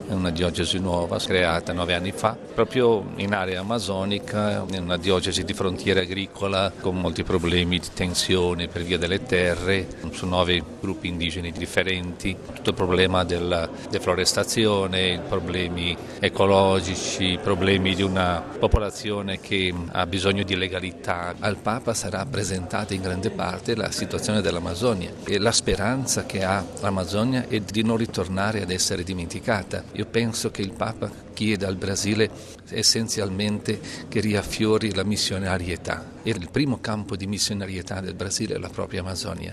è una diocesi nuova, creata 9 anni fa, proprio in area amazonica, in una diocesi di frontiera agricola con molti problemi di tensione per via delle terre, su 9 gruppi indigeni differenti, tutto il problema della deforestazione, problemi ecologici, problemi di una popolazione che ha bisogno di legalità. Al Papa sarà presentata in grande parte la situazione dell'Amazzonia e la speranza che ha l'Amazzonia è di non ritornare ad essere dimenticata. Io penso che il Papa chieda al Brasile essenzialmente che riaffiori la missionarietà e il primo campo di missionarietà del Brasile è la propria Amazzonia.